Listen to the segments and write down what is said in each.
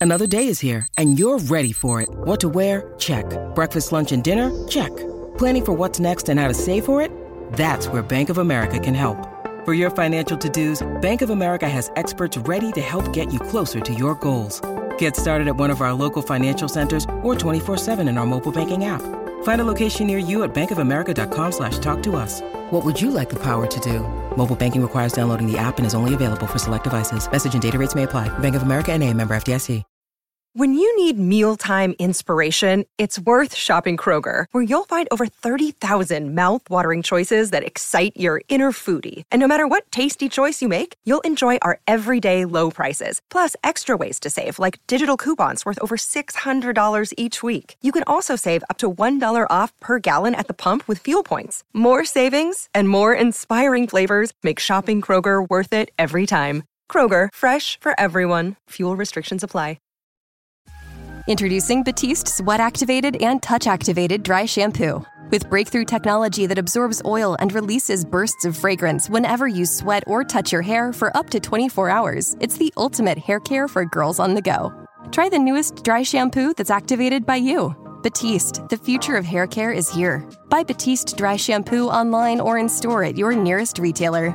Another day is here, and you're ready for it. What to wear? Check. Breakfast, lunch, and dinner? Check. Planning for what's next and how to save for it? That's where Bank of America can help. For your financial to-dos, Bank of America has experts ready to help get you closer to your goals. Get started at one of our local financial centers or 24/7 in our mobile banking app. Find a location near you at bankofamerica.com/talktous. What would you like the power to do? Mobile banking requires downloading the app and is only available for select devices. Message and data rates may apply. Bank of America N.A., member FDIC. When you need mealtime inspiration, it's worth shopping Kroger, where you'll find over 30,000 mouth-watering choices that excite your inner foodie. And no matter what tasty choice you make, you'll enjoy our everyday low prices, plus extra ways to save, like digital coupons worth over $600 each week. You can also save up to $1 off per gallon at the pump with fuel points. More savings and more inspiring flavors make shopping Kroger worth it every time. Kroger, fresh for everyone. Fuel restrictions apply. Introducing Batiste Sweat-Activated and Touch-Activated Dry Shampoo. With breakthrough technology that absorbs oil and releases bursts of fragrance whenever you sweat or touch your hair for up to 24 hours, it's the ultimate hair care for girls on the go. Try the newest dry shampoo that's activated by you. Batiste, the future of hair care is here. Buy Batiste Dry Shampoo online or in store at your nearest retailer.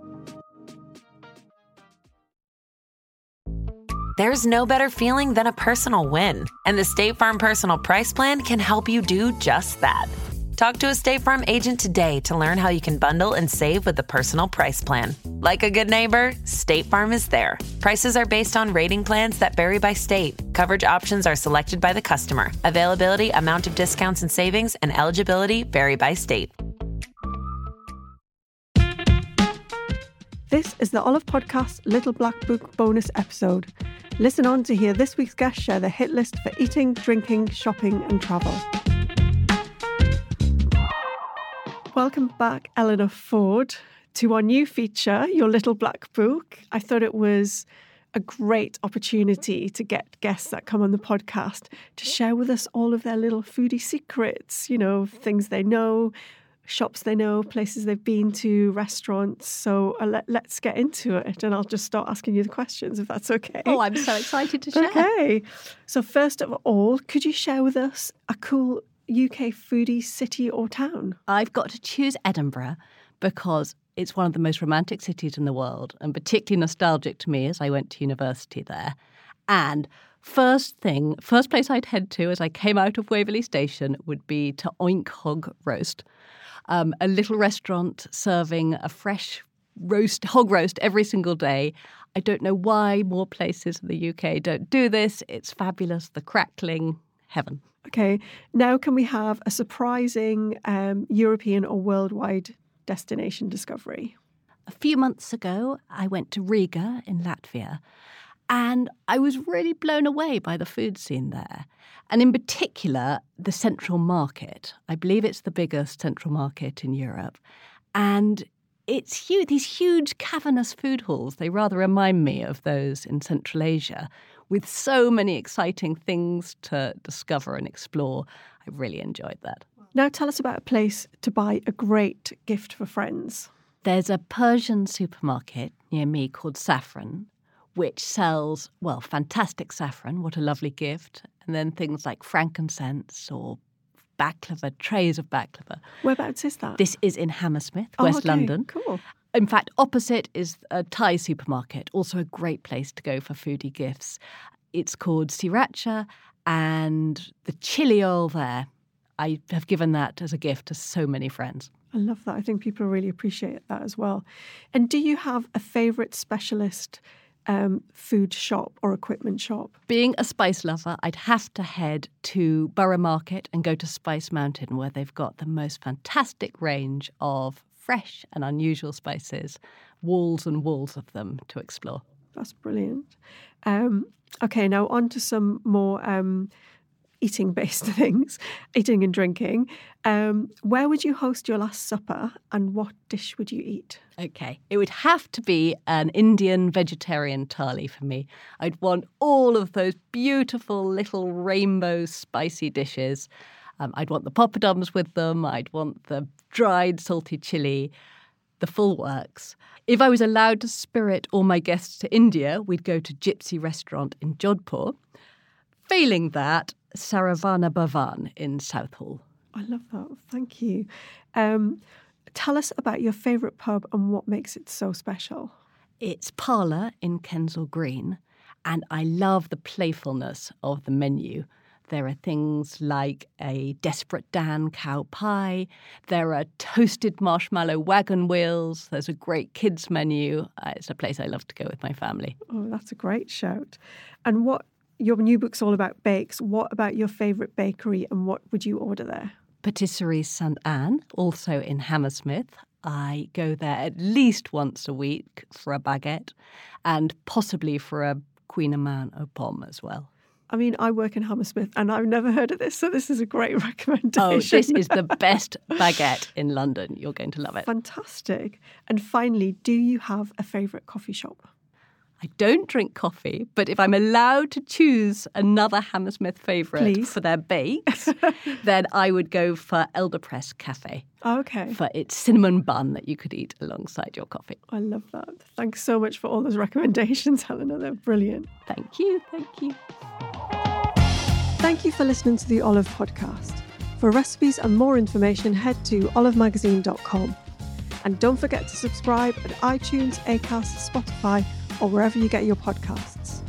There's no better feeling than a personal win, and the State Farm Personal Price Plan can help you do just that. Talk to a State Farm agent today to learn how you can bundle and save with the Personal Price Plan. Like a good neighbor, State Farm is there. Prices are based on rating plans that vary by state. Coverage options are selected by the customer. Availability, amount of discounts and savings, and eligibility vary by state. This is the Olive Podcast Little Black Book bonus episode. Listen on to hear this week's guest share the hit list for eating, drinking, shopping and travel. Welcome back, Eleanor Ford, to our new feature, Your Little Black Book. I thought it was a great opportunity to get guests that come on the podcast to share with us all of their little foodie secrets, you know, things they know, shops they know, places they've been to, restaurants. So let's get into it, and I'll just start asking you the questions if that's okay. Oh, I'm so excited to share. Okay. So first of all, could you share with us a cool UK foodie city or town? I've got to choose Edinburgh because it's one of the most romantic cities in the world and particularly nostalgic to me as I went to university there. And first place I'd head to as I came out of Waverley Station would be to Oink Hog Roast. A little restaurant serving a fresh hog roast every single day. I don't know why more places in the UK don't do this. It's fabulous. The crackling, heaven. Okay. Now can we have a surprising European or worldwide destination discovery? A few months ago, I went to Riga in Latvia. And I was really blown away by the food scene there. And in particular, the Central Market. I believe it's the biggest central market in Europe. And it's huge, these huge cavernous food halls. They rather remind me of those in Central Asia, with so many exciting things to discover and explore. I really enjoyed that. Now tell us about a place to buy a great gift for friends. There's a Persian supermarket near me called Saffron, which sells, well, fantastic saffron, what a lovely gift, and then things like frankincense or baklava, trays of baklava. Whereabouts is that? This is in Hammersmith, West London. Cool. In fact, opposite is a Thai supermarket, also a great place to go for foodie gifts. It's called Sriracha, and the chili oil there, I have given that as a gift to so many friends. I love that. I think people really appreciate that as well. And do you have a favourite specialist food shop or equipment shop? Being a spice lover, I'd have to head to Borough Market and go to Spice Mountain, where they've got the most fantastic range of fresh and unusual spices, walls and walls of them to explore. That's brilliant. Okay, now on to some more eating-based things, eating and drinking. Where would you host your last supper and what dish would you eat? Okay, it would have to be an Indian vegetarian thali for me. I'd want all of those beautiful little rainbow spicy dishes. I'd want the poppadoms with them. I'd want the dried salty chili. the full works. If I was allowed to spirit all my guests to India, we'd go to Gypsy Restaurant in Jodhpur. Failing that, Saravana Bhavan in Southall. I love that. Thank you. Tell us about your favourite pub and what makes it so special. It's Parlour in Kensal Green, and I love the playfulness of the menu. There are things like a Desperate Dan cow pie. There are toasted marshmallow wagon wheels. There's a great kids menu. It's a place I love to go with my family. Oh, that's a great shout. And what your new book's all about bakes. What about your favourite bakery and what would you order there? Patisserie St Anne, also in Hammersmith. I go there at least once a week for a baguette and possibly for a Queen Amman aux pommes as well. I mean, I work in Hammersmith and I've never heard of this, so this is a great recommendation. Oh, this is the best baguette in London. You're going to love it. Fantastic. And finally, do you have a favourite coffee shop? I don't drink coffee, but if I'm allowed to choose another Hammersmith favourite for their bakes, then I would go for Elderpress Cafe. Okay. For its cinnamon bun that you could eat alongside your coffee. I love that. Thanks so much for all those recommendations, Helena. They're brilliant. Thank you. Thank you. Thank you for listening to the Olive Podcast. For recipes and more information, head to olivemagazine.com. And don't forget to subscribe at iTunes, Acast, Spotify, or wherever you get your podcasts.